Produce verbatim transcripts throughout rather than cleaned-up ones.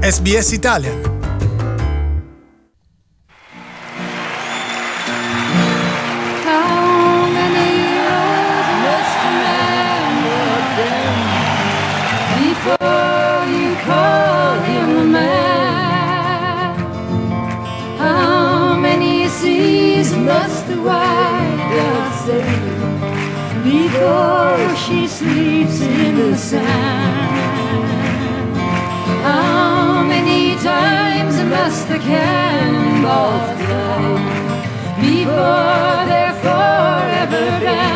S B S Italian. Must the white dove sail before she sleeps in the sand? How many times must the cannonballs fly before they're forever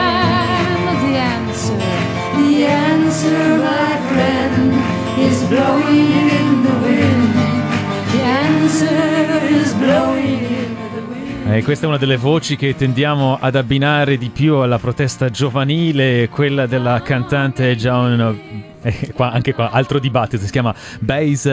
banned? The answer, the answer, my friend, is blowing in the wind. The answer is blowing in the wind. Eh, questa è una delle voci che tendiamo ad abbinare di più alla protesta giovanile, quella della cantante Joan. Eh, qua, anche qua altro dibattito, si chiama Baez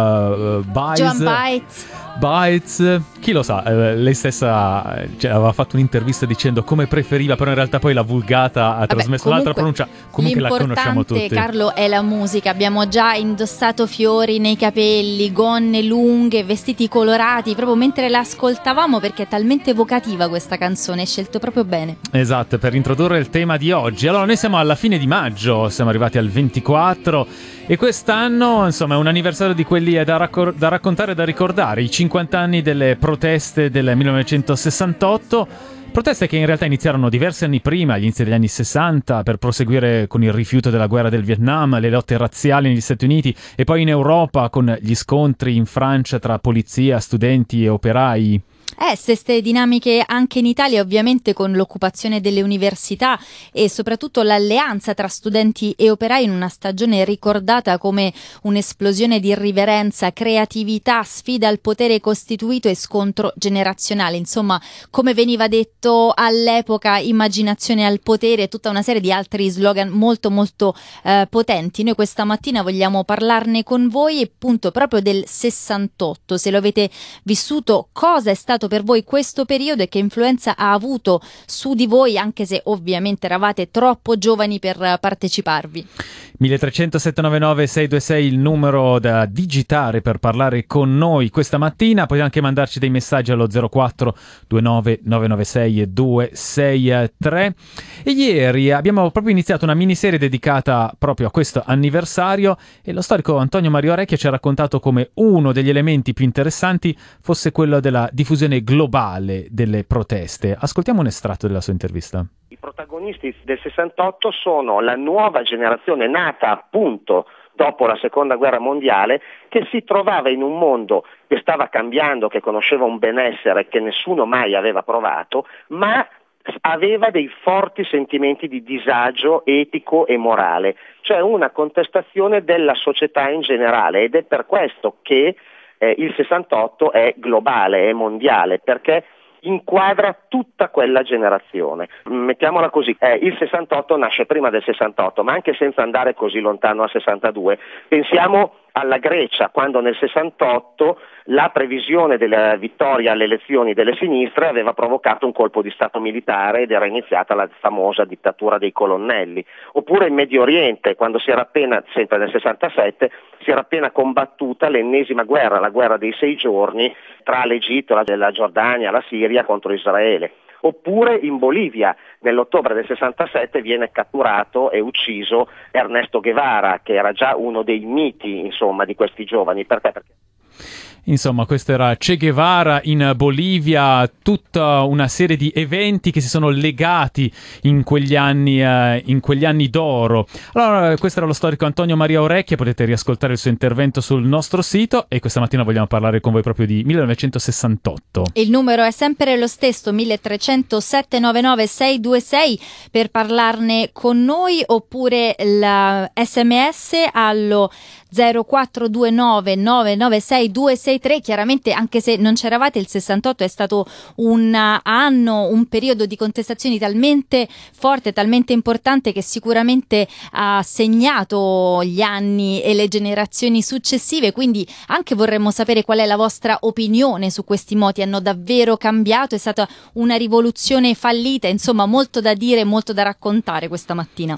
uh, Baez, Joan Baez. Baez, chi lo sa, eh, lei stessa cioè, aveva fatto un'intervista dicendo come preferiva, però in realtà poi la vulgata ha Vabbè, trasmesso un'altra pronuncia, comunque la conosciamo tutti. L'importante, Carlo, è la musica. Abbiamo già indossato fiori nei capelli, gonne lunghe, vestiti colorati, proprio mentre la ascoltavamo, perché è talmente evocativa questa canzone, è scelto proprio bene. Esatto, per introdurre il tema di oggi. Allora, noi siamo alla fine di maggio, siamo arrivati al ventiquattro e quest'anno, insomma, è un anniversario di quelli da, raccor- da raccontare e da ricordare, i cinquanta anni delle proteste del millenovecentosessantotto. Proteste che in realtà iniziarono diversi anni prima, agli inizi degli anni sessanta, per proseguire con il rifiuto della guerra del Vietnam, le lotte razziali negli Stati Uniti e poi in Europa con gli scontri in Francia tra polizia, studenti e operai. Eh, stesse dinamiche anche in Italia, ovviamente, con l'occupazione delle università e soprattutto l'alleanza tra studenti e operai in una stagione ricordata come un'esplosione di irriverenza, creatività, sfida al potere costituito e scontro generazionale. Insomma, come veniva detto all'epoca, immaginazione al potere e tutta una serie di altri slogan molto molto eh, potenti. Noi questa mattina vogliamo parlarne con voi, appunto, proprio del sessantotto. Se lo avete vissuto, cosa è stato per voi questo periodo e che influenza ha avuto su di voi, anche se ovviamente eravate troppo giovani per parteciparvi. mille trecento sette nove nove sei due sei il numero da digitare per parlare con noi questa mattina. Potete anche mandarci dei messaggi allo zero quattro due nove nove nove sei due sei tre. E ieri abbiamo proprio iniziato una miniserie dedicata proprio a questo anniversario e lo storico Antonio Mario Orecchia ci ha raccontato come uno degli elementi più interessanti fosse quello della diffusione globale delle proteste. Ascoltiamo un estratto della sua intervista. I protagonisti del sessantotto sono la nuova generazione nata appunto dopo la seconda guerra mondiale, che si trovava in un mondo che stava cambiando, che conosceva un benessere che nessuno mai aveva provato, ma aveva dei forti sentimenti di disagio etico e morale, cioè una contestazione della società in generale, ed è per questo che eh, il sessantotto è globale, è mondiale, perché inquadra tutta quella generazione. Mettiamola così, eh, il sessantotto nasce prima del sessantotto, ma anche senza andare così lontano al sessantadue. Pensiamo alla Grecia, quando nel sessantotto la previsione della vittoria alle elezioni delle sinistre aveva provocato un colpo di stato militare ed era iniziata la famosa dittatura dei colonnelli. Oppure in Medio Oriente, quando si era appena, sempre nel sessantasette, si era appena combattuta l'ennesima guerra, la guerra dei sei giorni tra l'Egitto, la, la Giordania, la Siria contro Israele. Oppure in Bolivia, nell'ottobre del sessantasette, viene catturato e ucciso Ernesto Guevara, che era già uno dei miti, insomma, di questi giovani. Perché? Perché Insomma, questo era Che Guevara in Bolivia, tutta una serie di eventi che si sono legati in quegli anni, eh, in quegli anni d'oro. Allora, questo era lo storico Antonio Maria Orecchia, potete riascoltare il suo intervento sul nostro sito e questa mattina vogliamo parlare con voi proprio di millenovecentosessantotto. Il numero è sempre lo stesso, mille trecento sette nove nove sei due sei, per parlarne con noi, oppure la sms allo zero quattro due nove nove nove sei due sei tre. Chiaramente, anche se non c'eravate, il sessantotto è stato un anno, un periodo di contestazioni talmente forte, talmente importante, che sicuramente ha segnato gli anni e le generazioni successive. Quindi anche vorremmo sapere qual è la vostra opinione su questi moti. Hanno davvero cambiato? È stata una rivoluzione fallita? Insomma, molto da dire, molto da raccontare questa mattina.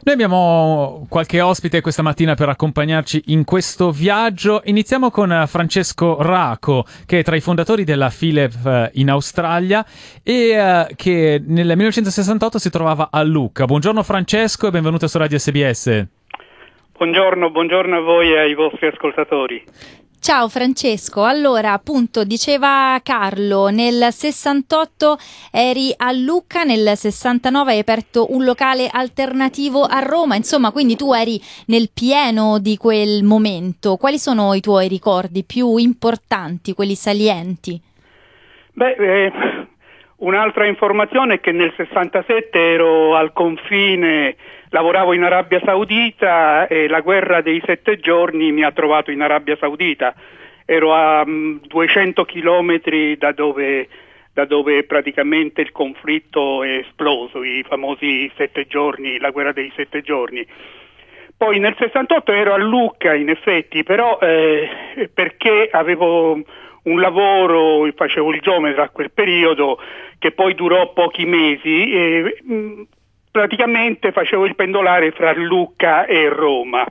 Noi abbiamo qualche ospite questa mattina per accompagnarci in questo viaggio. Iniziamo con Francesco Raco, che è tra i fondatori della Philep in Australia e uh, che nel millenovecentosessantotto si trovava a Lucca. Buongiorno Francesco e benvenuto su Radio S B S. Buongiorno, buongiorno a voi e ai vostri ascoltatori. Ciao Francesco, allora appunto diceva Carlo, nel sessantotto eri a Lucca, nel sessantanove hai aperto un locale alternativo a Roma, insomma quindi tu eri nel pieno di quel momento. Quali sono i tuoi ricordi più importanti, quelli salienti? Beh, eh, un'altra informazione è che nel sessantasette ero al confine, lavoravo in Arabia Saudita e la guerra dei sette giorni mi ha trovato in Arabia Saudita. Ero a um, duecento chilometri da dove, da dove praticamente il conflitto è esploso, i famosi sette giorni, la guerra dei sette giorni. Poi nel sessantotto ero a Lucca in effetti, però eh, perché avevo un lavoro, facevo il geometra a quel periodo che poi durò pochi mesi e mh, praticamente facevo il pendolare fra Lucca e Roma.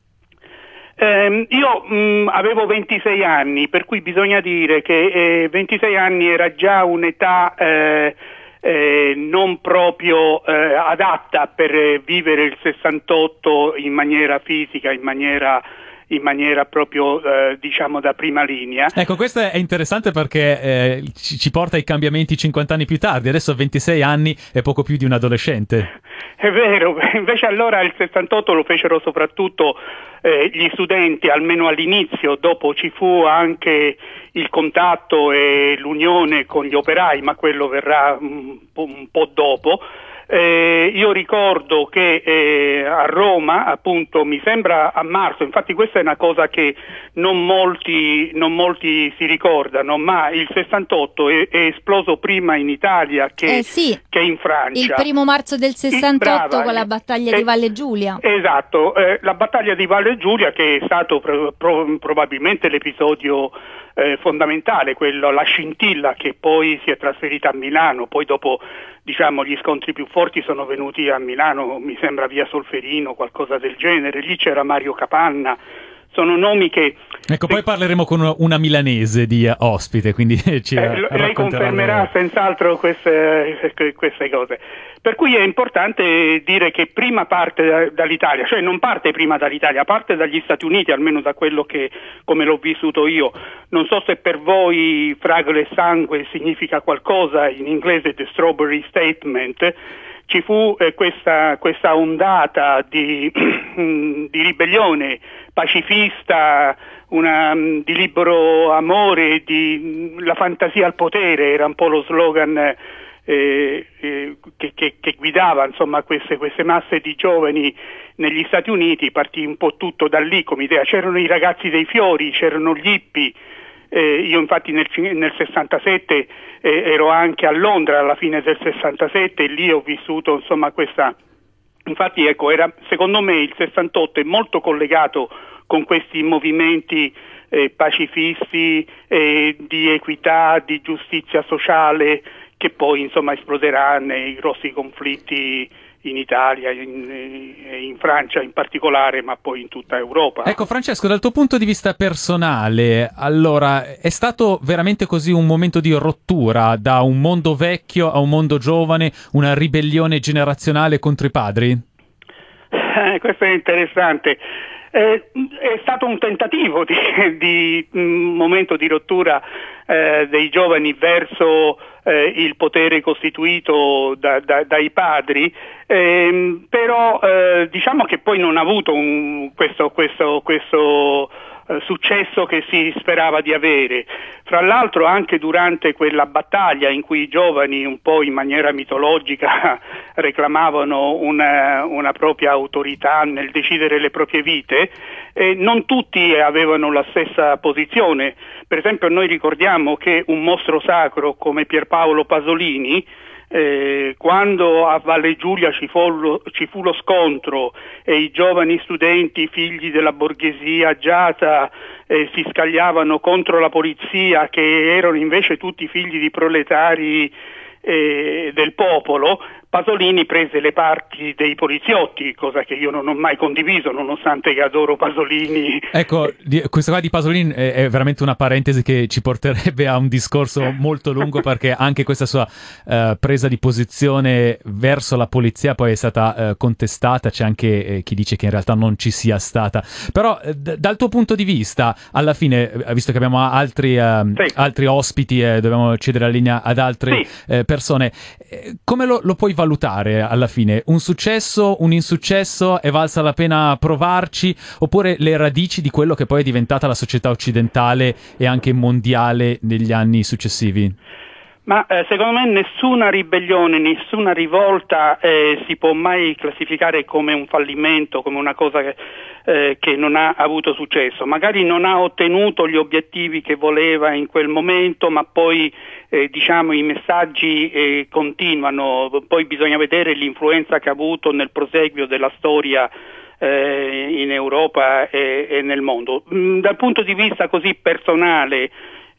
Eh, io mh, avevo ventisei anni, per cui bisogna dire che eh, ventisei anni era già un'età eh, eh, non proprio eh, adatta per eh, vivere il sessantotto in maniera fisica, in maniera in maniera proprio eh, diciamo da prima linea. Ecco, questo è interessante perché eh, ci, ci porta ai cambiamenti cinquanta anni più tardi, adesso a ventisei anni è poco più di un adolescente. È vero, invece allora il sessantotto lo fecero soprattutto eh, gli studenti, almeno all'inizio, dopo ci fu anche il contatto e l'unione con gli operai, ma quello verrà un po', un po' dopo. Eh, io ricordo che eh, a Roma, appunto, mi sembra a marzo, infatti questa è una cosa che non molti, non molti si ricordano, ma il sessantotto è, è esploso prima in Italia che, eh sì, che in Francia. Il primo marzo del sessantotto Brava, con la battaglia eh, di Valle Giulia. Esatto, eh, la battaglia di Valle Giulia che è stato pro, pro, probabilmente l'episodio eh, fondamentale, quello, la scintilla che poi si è trasferita a Milano, poi dopo diciamo gli scontri più forti sono venuti a Milano, mi sembra via Solferino, qualcosa del genere, lì c'era Mario Capanna, sono nomi che... Ecco, poi parleremo con una milanese di ospite, quindi ci eh, lei confermerà le... senz'altro queste, queste cose. Per cui è importante dire che prima parte dall'Italia, cioè non parte prima dall'Italia, parte dagli Stati Uniti, almeno da quello che, come l'ho vissuto io. Non so se per voi fragole e sangue significa qualcosa, in inglese The Strawberry Statement. Ci fu eh, questa, questa ondata di, di ribellione pacifista, una, di libero amore, di la fantasia al potere, era un po' lo slogan eh, eh, che, che, che guidava insomma queste, queste masse di giovani negli Stati Uniti. Partì un po' tutto da lì come idea, c'erano i ragazzi dei fiori, c'erano gli hippie. Eh, io infatti nel, nel sessantasette eh, ero anche a Londra alla fine del sessantasette e lì ho vissuto insomma questa, infatti ecco, era, secondo me il sessantotto è molto collegato con questi movimenti eh, pacifisti, eh, di equità, di giustizia sociale che poi insomma esploderà nei grossi conflitti in Italia, in, in Francia in particolare, ma poi in tutta Europa. Ecco Francesco, dal tuo punto di vista personale, allora è stato veramente così un momento di rottura da un mondo vecchio a un mondo giovane, una ribellione generazionale contro i padri? Eh, questo è interessante. Eh, è stato un tentativo di, di un momento di rottura eh, dei giovani verso eh, il potere costituito da, da, dai padri, eh, però eh, diciamo che poi non ha avuto un, questo, questo, questo eh, successo che si sperava di avere. Fra l'altro anche durante quella battaglia in cui i giovani un po' in maniera mitologica reclamavano una, una propria autorità nel decidere le proprie vite, eh, non tutti avevano la stessa posizione. Per esempio noi ricordiamo che un mostro sacro come Pierpaolo Pasolini, Eh, quando a Valle Giulia ci fu, lo, ci fu lo scontro e i giovani studenti figli della borghesia agiata eh, si scagliavano contro la polizia, che erano invece tutti figli di proletari eh, del popolo, Pasolini prese le parti dei poliziotti, cosa che io non ho mai condiviso, nonostante che adoro Pasolini. Ecco, di, questa qua di Pasolini è, è veramente una parentesi che ci porterebbe a un discorso molto lungo, perché anche questa sua uh, presa di posizione verso la polizia poi è stata uh, contestata. C'è anche eh, chi dice che in realtà non ci sia stata. Però eh, d- dal tuo punto di vista, alla fine, visto che abbiamo altri, uh, sì. altri ospiti e eh, dobbiamo cedere la linea ad altre sì. eh, persone, eh, come lo, lo puoi valutare alla fine? Un successo, un insuccesso? È valsa la pena provarci? Oppure le radici di quello che poi è diventata la società occidentale e anche mondiale negli anni successivi? Ma eh, secondo me nessuna ribellione, nessuna rivolta eh, si può mai classificare come un fallimento, come una cosa che, eh, che non ha avuto successo. Magari non ha ottenuto gli obiettivi che voleva in quel momento, ma poi eh, diciamo i messaggi eh, continuano, poi bisogna vedere l'influenza che ha avuto nel proseguio della storia eh, in Europa e, e nel mondo. Mm, dal punto di vista così personale,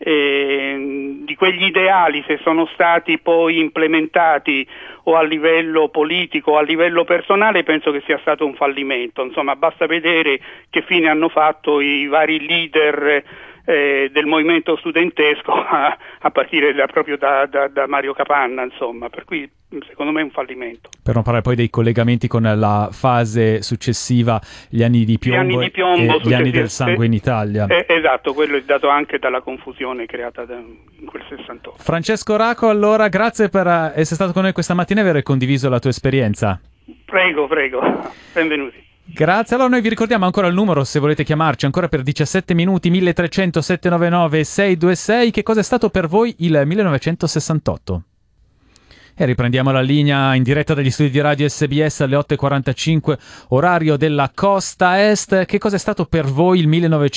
Eh, di quegli ideali, se sono stati poi implementati o a livello politico o a livello personale, penso che sia stato un fallimento. Insomma, basta vedere che fine hanno fatto i vari leader eh, del movimento studentesco a, a partire da, proprio da, da, da Mario Capanna, insomma, per cui secondo me è un fallimento. Per non parlare poi dei collegamenti con la fase successiva, gli anni di piombo, gli anni, di piombo, e gli anni del sangue in Italia. Eh, esatto, quello è dato anche dalla confusione creata da, in quel sessantotto. Francesco Raco, allora, grazie per essere stato con noi questa mattina e aver condiviso la tua esperienza. Prego, prego, benvenuti. Grazie, allora noi vi ricordiamo ancora il numero se volete chiamarci ancora per diciassette minuti, milletrecento settecentonovantanove seicentoventisei. Che cosa è stato per voi il millenovecentosessantotto? E riprendiamo la linea in diretta dagli studi di Radio S B S alle otto e quarantacinque, orario della costa est. Che cosa è stato per voi il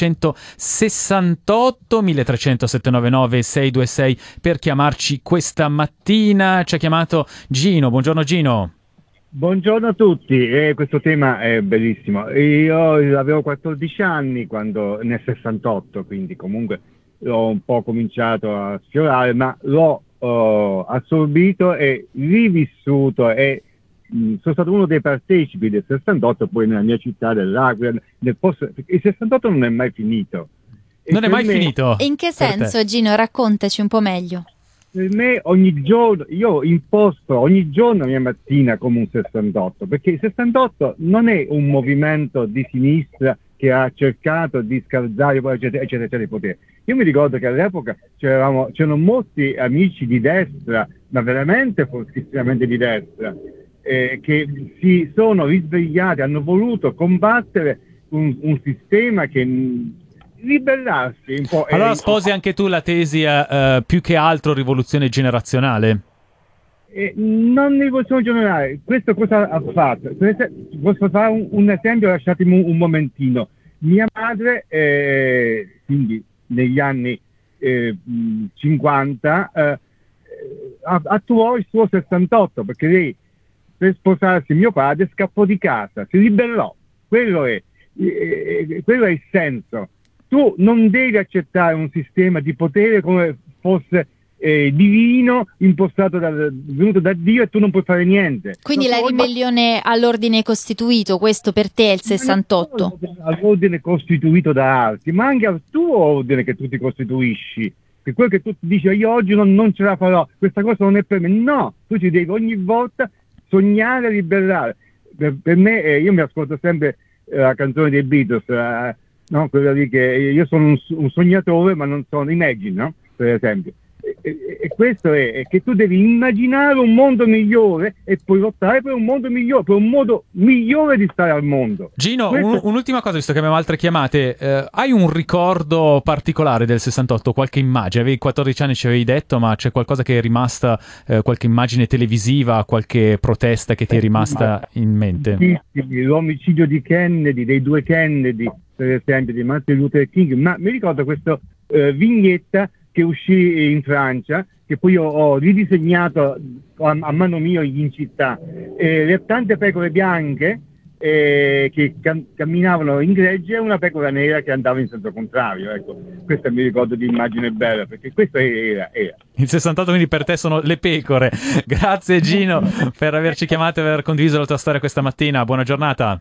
millenovecentosessantotto? milletrecento settecentonovantanove seicentoventisei per chiamarci questa mattina. Ci ha chiamato Gino. Buongiorno Gino. Buongiorno a tutti, eh, questo tema è bellissimo. Io avevo quattordici anni quando nel sessantotto, quindi comunque l'ho un po' cominciato a sfiorare, ma l'ho uh, assorbito e rivissuto e mh, sono stato uno dei partecipi del sessantotto, poi nella mia città dell'Aquila. Nel post... Il sessantotto non è mai finito. E non è mai me... finito? In che senso, Gino? Raccontaci un po' meglio. Per me ogni giorno, io imposto ogni giorno la mia mattina come un sessantotto, perché il sessantotto non è un movimento di sinistra che ha cercato di scalzare eccetera, eccetera, eccetera, il potere. Io mi ricordo che all'epoca c'eravamo, c'erano molti amici di destra, ma veramente fortissimamente di destra, eh, che si sono risvegliati, hanno voluto combattere un, un sistema che... ribellarsi un po'. Allora sposi anche tu la tesi uh, più che altro rivoluzione generazionale? Eh, non rivoluzione generale. Questo cosa ha fatto? Posso fare un, un esempio, lasciatemi un, un momentino. Mia madre, eh, quindi negli anni eh, cinquanta, eh, attuò il suo sessantotto, perché lei per sposarsi mio padre scappò di casa, si ribellò. Quello è, eh, quello è il senso. Tu non devi accettare un sistema di potere come fosse eh, divino, impostato da, venuto da Dio, e tu non puoi fare niente. Quindi non la ribellione ma... all'ordine costituito, questo per te è il sessantotto? All'ordine costituito da altri, ma anche al tuo ordine che tu ti costituisci. Che quello che tu dici, io oggi non, non ce la farò, questa cosa non è per me. No, tu ci devi ogni volta sognare e ribellare. Per, per me, eh, io mi ascolto sempre eh, la canzone dei Beatles, eh, no, quella lì che io sono un, un sognatore ma non sono Imagine, no? Per esempio. E, e, e questo è, è che tu devi immaginare un mondo migliore e poi lottare per un mondo migliore, per un modo migliore di stare al mondo. Gino, questo... un, un'ultima cosa, visto che abbiamo altre chiamate, eh, hai un ricordo particolare del sessantotto, qualche immagine? Avevi quattordici anni, ci avevi detto, ma c'è qualcosa che è rimasta, eh, qualche immagine televisiva, qualche protesta che ti è rimasta in mente? L'omicidio di Kennedy, dei due Kennedy, per esempio, di Martin Luther King, ma mi ricordo questa eh, vignetta che uscì in Francia, che poi ho, ho ridisegnato a, a mano mia in città, eh, le tante pecore bianche, eh, che cam- camminavano in gregge e una pecora nera che andava in senso contrario. Ecco, questo mi ricordo di immagine bella, perché questo era, era. Il sessantotto quindi per te sono le pecore. Grazie Gino per averci chiamato e aver condiviso la tua storia questa mattina. Buona giornata.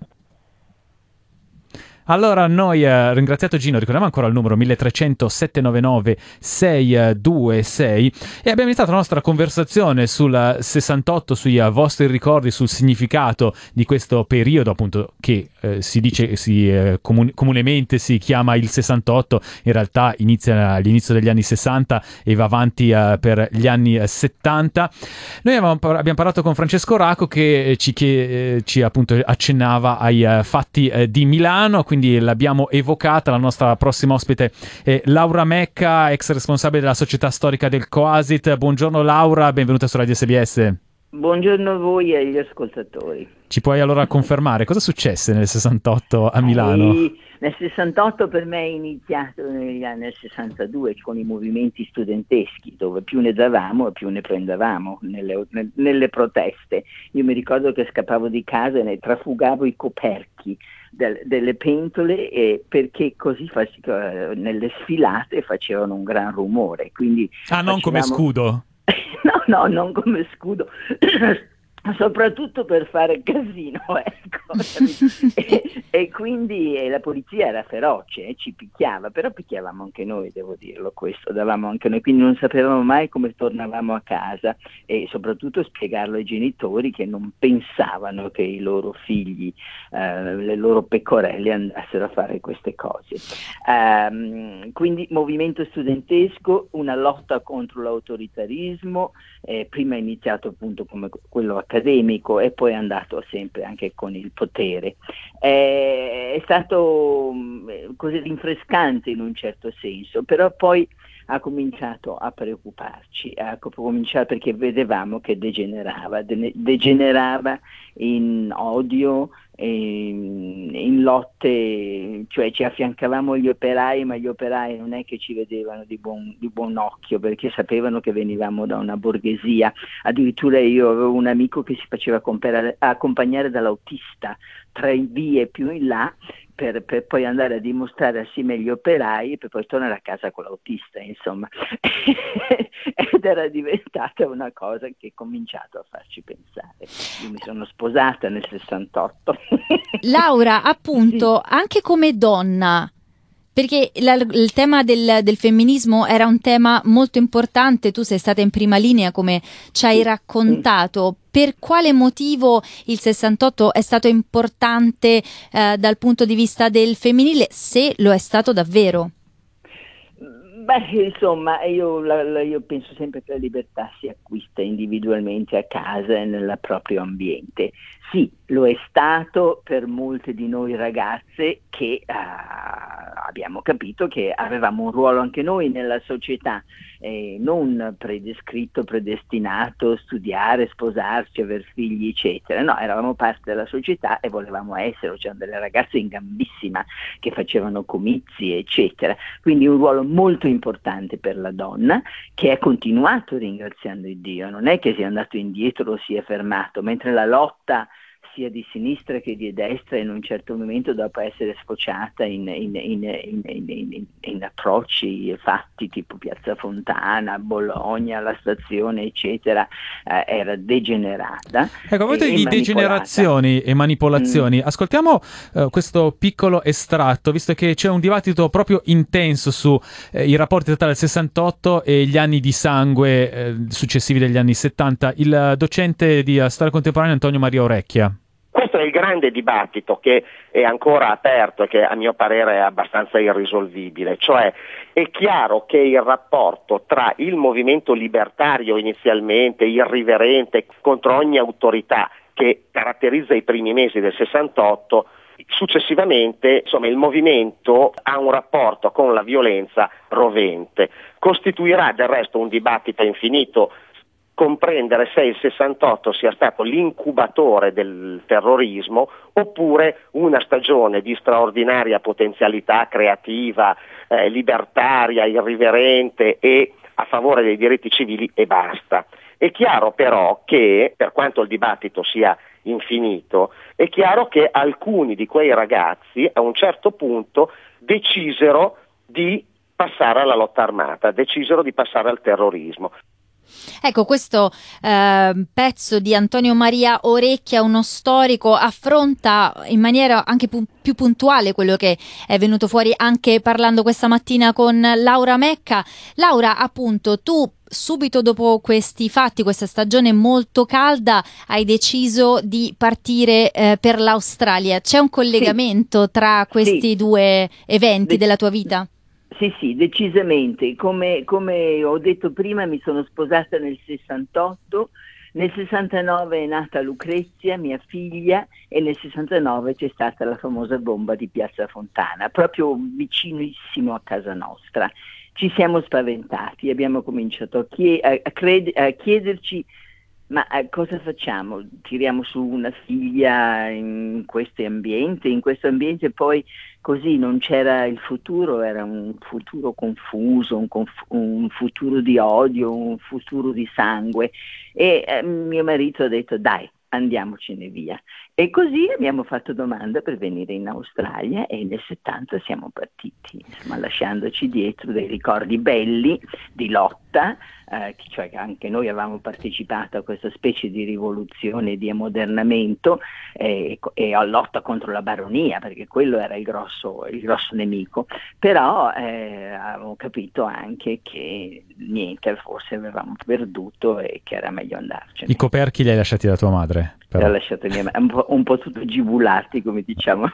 Allora, noi eh, ringraziato Gino, ricordiamo ancora il numero mille trecento settecentonovantanove seicentoventisei e abbiamo iniziato la nostra conversazione sul sessantotto, sui uh, vostri ricordi, sul significato di questo periodo appunto che eh, si dice, si, eh, comun- comunemente si chiama il sessantotto, in realtà inizia all'inizio degli anni sessanta e va avanti uh, per gli anni uh, settanta. Noi avevamo, abbiamo parlato con Francesco Raco che ci, che, eh, ci appunto accennava ai uh, fatti uh, di Milano, quindi l'abbiamo evocata. La nostra prossima ospite è Laura Mecca, ex responsabile della Società Storica del Coasit. Buongiorno Laura, benvenuta su Radio S B S. Buongiorno a voi e agli ascoltatori. Ci puoi allora confermare cosa successe nel sessantotto a Milano? E nel sessantotto per me è iniziato negli anni sessantadue con i movimenti studenteschi, dove più ne davamo e più ne prendevamo nelle, nelle proteste. Io mi ricordo che scappavo di casa e ne trafugavo i coperchi del, delle pentole eh, perché così fac- nelle sfilate facevano un gran rumore. Quindi ah, non facevamo... come scudo? No, no, non come scudo, soprattutto per fare casino, ecco. e, e quindi e la polizia era feroce, eh, ci picchiava, però picchiavamo anche noi, devo dirlo questo, davamo anche noi, quindi non sapevamo mai come tornavamo a casa e soprattutto spiegarlo ai genitori che non pensavano che i loro figli, eh, le loro pecorelle andassero a fare queste cose. Um, quindi movimento studentesco, una lotta contro l'autoritarismo, eh, prima è iniziato appunto come quello accademico e poi è andato sempre anche con il potere. Eh, è stato mh, così rinfrescante in un certo senso, però poi ha cominciato a preoccuparci, ha cominciato perché vedevamo che degenerava, de- degenerava in odio, in, in lotte, cioè ci affiancavamo gli operai, ma gli operai non è che ci vedevano di buon, di buon occhio perché sapevano che venivamo da una borghesia. Addirittura io avevo un amico che si faceva comprare, accompagnare dall'autista tre vie più in là Per, per poi andare a dimostrare assieme agli operai e per poi tornare a casa con l'autista, insomma. Ed era diventata una cosa che ha cominciato a farci pensare. Io mi sono sposata nel sessantotto. Laura, appunto, sì. Anche come donna, perché la, il tema del, del femminismo era un tema molto importante, tu sei stata in prima linea come ci hai raccontato. Per quale motivo il sessantotto è stato importante eh, dal punto di vista del femminile, se lo è stato davvero? Beh, insomma, io, la, la, io penso sempre che la libertà si acquista individualmente a casa e nel proprio ambiente. Sì, lo è stato per molte di noi ragazze che uh, abbiamo capito che avevamo un ruolo anche noi nella società, eh, non predescritto, predestinato, studiare, sposarci, aver figli, eccetera. No, eravamo parte della società e volevamo essere, c'erano delle ragazze in gambissima che facevano comizi, eccetera. Quindi un ruolo molto importante per la donna che è continuato ringraziando Dio, non è che sia andato indietro o si è fermato, mentre la lotta sia di sinistra che di destra in un certo momento dopo essere sfociata in, in, in, in, in, in, in approcci fatti tipo Piazza Fontana, Bologna, la stazione eccetera, eh, era degenerata. Ecco, a proposito di degenerazioni e manipolazioni, mm. ascoltiamo uh, questo piccolo estratto, visto che c'è un dibattito proprio intenso su eh, i rapporti tra il sessantotto e gli anni di sangue eh, successivi degli anni settanta. Il docente di uh, storia contemporanea Antonio Maria Orecchia. Questo è il grande dibattito che è ancora aperto e che a mio parere è abbastanza irrisolvibile, cioè è chiaro che il rapporto tra il movimento libertario inizialmente, irriverente contro ogni autorità che caratterizza i primi mesi del sessantotto, successivamente insomma il movimento ha un rapporto con la violenza rovente. Costituirà del resto un dibattito infinito comprendere se il sessantotto sia stato l'incubatore del terrorismo oppure una stagione di straordinaria potenzialità creativa, eh, libertaria, irriverente e a favore dei diritti civili e basta. È chiaro però che, per quanto il dibattito sia infinito, è chiaro che alcuni di quei ragazzi a un certo punto decisero di passare alla lotta armata, decisero di passare al terrorismo. Ecco, questo eh, pezzo di Antonio Maria Orecchia, uno storico, affronta in maniera anche pu- più puntuale quello che è venuto fuori anche parlando questa mattina con Laura Mecca. Laura, appunto, tu subito dopo questi fatti, questa stagione molto calda, hai deciso di partire eh, per l'Australia. C'è un collegamento sì. tra questi sì. due eventi De- della tua vita? Sì, sì, decisamente. Come, come ho detto prima, mi sono sposata nel sessantotto, nel sessantanove è nata Lucrezia, mia figlia, e nel sessantanove c'è stata la famosa bomba di Piazza Fontana, proprio vicinissimo a casa nostra. Ci siamo spaventati, abbiamo cominciato a, chie- a, cred- a chiederci ma eh, cosa facciamo? Tiriamo su una figlia in questo ambiente, in questo ambiente poi così non c'era il futuro, era un futuro confuso, un, conf- un futuro di odio, un futuro di sangue e eh, mio marito ha detto dai, andiamocene via. E così abbiamo fatto domanda per venire in Australia e nel settanta siamo partiti, insomma, lasciandoci dietro dei ricordi belli di lotta, eh, cioè che anche noi avevamo partecipato a questa specie di rivoluzione, di ammodernamento eh, e a lotta contro la baronia, perché quello era il grosso, il grosso nemico, però eh, avevo capito anche che niente, forse avevamo perduto e che era meglio andarcene. I coperchi li hai lasciati da tua madre? L'ho lasciato mia madre, un po', un po' tutto gibulati, come diciamo.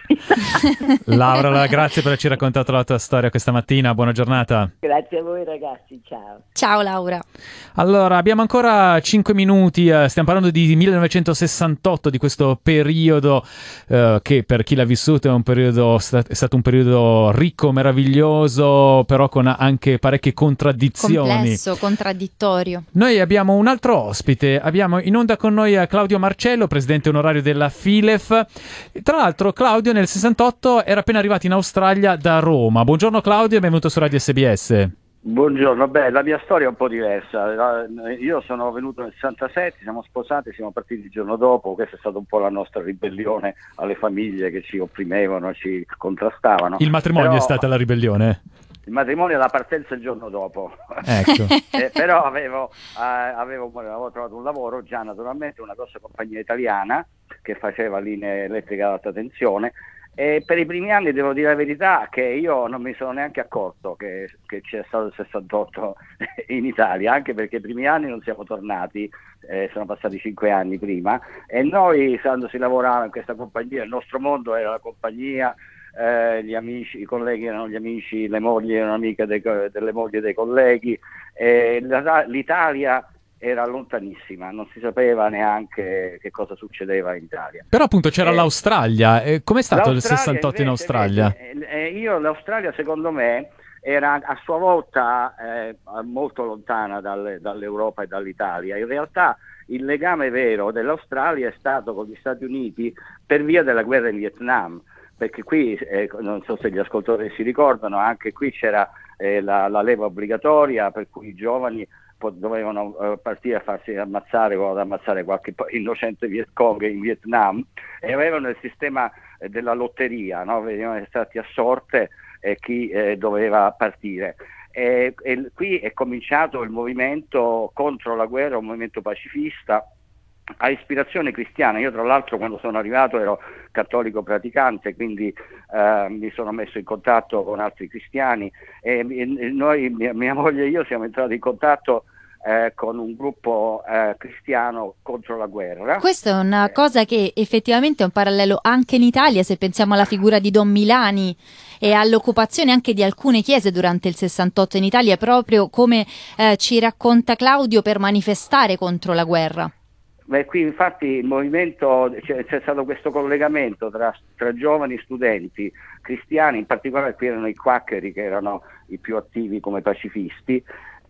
Laura, grazie per averci raccontato la tua storia questa mattina, buona giornata. Grazie a voi ragazzi, ciao. Ciao Laura. Allora, abbiamo ancora cinque minuti, eh, stiamo parlando di millenovecentosessantotto, di questo periodo eh, che per chi l'ha vissuto è un periodo è stato un periodo ricco, meraviglioso, però con anche parecchie contraddizioni. Complesso, contraddittorio. Noi abbiamo un altro ospite, abbiamo in onda con noi Claudio Marcello, presidente onorario della Filef. Tra l'altro Claudio nel sessantotto era appena arrivato in Australia da Roma. Buongiorno Claudio e benvenuto su Radio S B S. Buongiorno, beh, la mia storia è un po' diversa. Io sono venuto nel sessantasette, siamo sposati, siamo partiti il giorno dopo, questa è stata un po' la nostra ribellione alle famiglie che ci opprimevano, ci contrastavano. Il matrimonio Però... è stata la ribellione? Il matrimonio è la partenza il giorno dopo, ecco. eh, però avevo, eh, avevo, avevo trovato un lavoro già naturalmente, una grossa compagnia italiana che faceva linee elettriche ad alta tensione e per i primi anni devo dire la verità che io non mi sono neanche accorto che, che c'è stato il sessantotto in Italia, anche perché i primi anni non siamo tornati, eh, sono passati cinque anni prima e noi quando si lavorava in questa compagnia, il nostro mondo era la compagnia. Eh, gli amici, i colleghi erano gli amici, le mogli erano amiche dei, delle mogli dei colleghi, eh, la, l'Italia era lontanissima, non si sapeva neanche che cosa succedeva in Italia. Però appunto c'era eh, l'Australia, eh, com'è stato il sessantotto invece, in Australia? Invece, eh, io l'Australia secondo me era a sua volta eh, molto lontana dalle, dall'Europa e dall'Italia, in realtà il legame vero dell'Australia è stato con gli Stati Uniti per via della guerra in Vietnam, perché qui, eh, non so se gli ascoltatori si ricordano, anche qui c'era eh, la, la leva obbligatoria per cui i giovani po- dovevano eh, partire a farsi ammazzare o ad ammazzare qualche innocente Viet Cong in Vietnam e avevano il sistema eh, della lotteria, no? Venivano stati a sorte eh, chi eh, doveva partire. E, e qui è cominciato il movimento contro la guerra, un movimento pacifista, a ispirazione cristiana. Io tra l'altro quando sono arrivato ero cattolico praticante, quindi eh, mi sono messo in contatto con altri cristiani e, e noi, mia, mia moglie e io siamo entrati in contatto eh, con un gruppo eh, cristiano contro la guerra. Questa è una cosa che effettivamente è un parallelo anche in Italia, se pensiamo alla figura di Don Milani e all'occupazione anche di alcune chiese durante il sessantotto in Italia, proprio come eh, ci racconta Claudio, per manifestare contro la guerra. Beh, qui infatti il movimento, c'è, c'è stato questo collegamento tra, tra giovani studenti cristiani, in particolare qui erano i quaccheri che erano i più attivi come pacifisti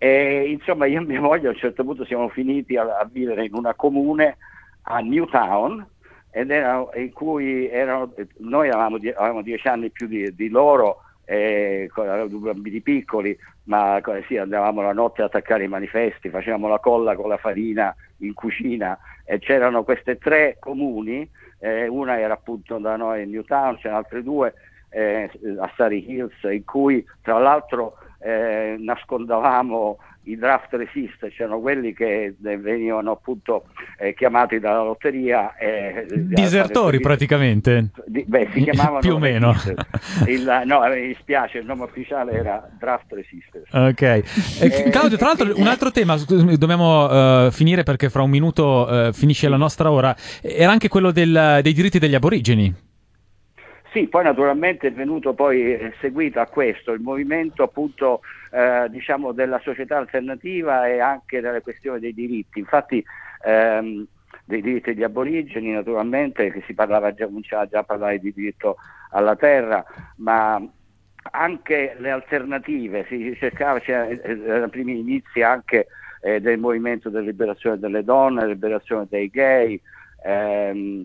e insomma io e mia moglie a un certo punto siamo finiti a, a vivere in una comune a Newtown ed era, in cui erano, noi avevamo, die, avevamo dieci anni più di, di loro eh, con bambini piccoli, ma sì, andavamo la notte ad attaccare i manifesti, facevamo la colla con la farina in cucina, e c'erano queste tre comuni, eh, una era appunto da noi in Newtown, c'erano altre due eh, a Surrey Hills, in cui tra l'altro eh, nascondavamo i draft resist, c'erano quelli che venivano appunto eh, chiamati dalla lotteria, eh, disertori eh, praticamente, di, beh, si chiamavano più o meno. Il, no, mi spiace, il nome ufficiale era draft resisters. Ok, eh, eh, Claudio, tra l'altro un altro tema, dobbiamo uh, finire perché fra un minuto uh, finisce la nostra ora, era anche quello del, dei diritti degli aborigeni. Sì, poi naturalmente è venuto poi eh, seguito a questo il movimento appunto eh, diciamo della società alternativa e anche delle questioni dei diritti. Infatti ehm, dei diritti degli aborigeni naturalmente, che si parlava già, cominciava già a parlare di diritto alla terra, ma anche le alternative, si cercava, c'erano i primi inizi anche eh, del movimento della liberazione delle donne, della liberazione dei gay, ehm,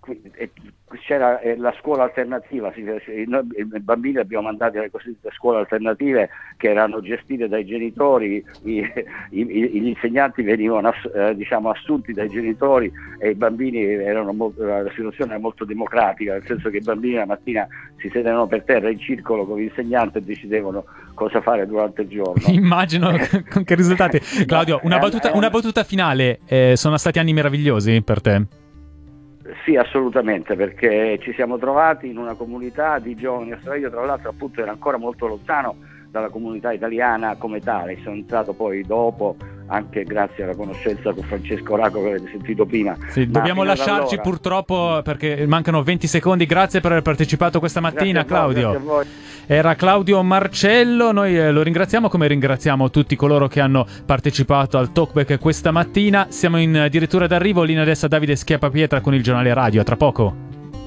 c'era la scuola alternativa, noi i bambini abbiamo mandato alle cosiddette scuole alternative che erano gestite dai genitori, i, i, gli insegnanti venivano ass, eh, diciamo assunti dai genitori e i bambini erano molto, la situazione era molto democratica, nel senso che i bambini la mattina si sedevano per terra in circolo con l'insegnante e decidevano cosa fare durante il giorno. Immagino con che risultati. Claudio, una battuta, una battuta finale, eh, sono stati anni meravigliosi per te? Sì, assolutamente, perché ci siamo trovati in una comunità di giovani australiani. Io tra l'altro appunto ero ancora molto lontano dalla comunità italiana come tale, sono entrato poi dopo anche grazie alla conoscenza con Francesco Racco che avete sentito prima. Sì, dobbiamo lasciarci allora, purtroppo perché mancano venti secondi. Grazie per aver partecipato questa mattina, grazie Claudio. Voi, grazie a voi. Era Claudio Marcello, noi eh, lo ringraziamo come ringraziamo tutti coloro che hanno partecipato al Talkback questa mattina. Siamo in addirittura d'arrivo, linea adesso a Davide Schiappapietra con il giornale radio, a tra poco.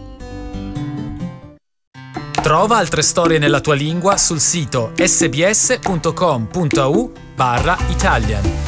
Trova altre storie nella tua lingua sul sito sbs punto com punto a u barra Italian.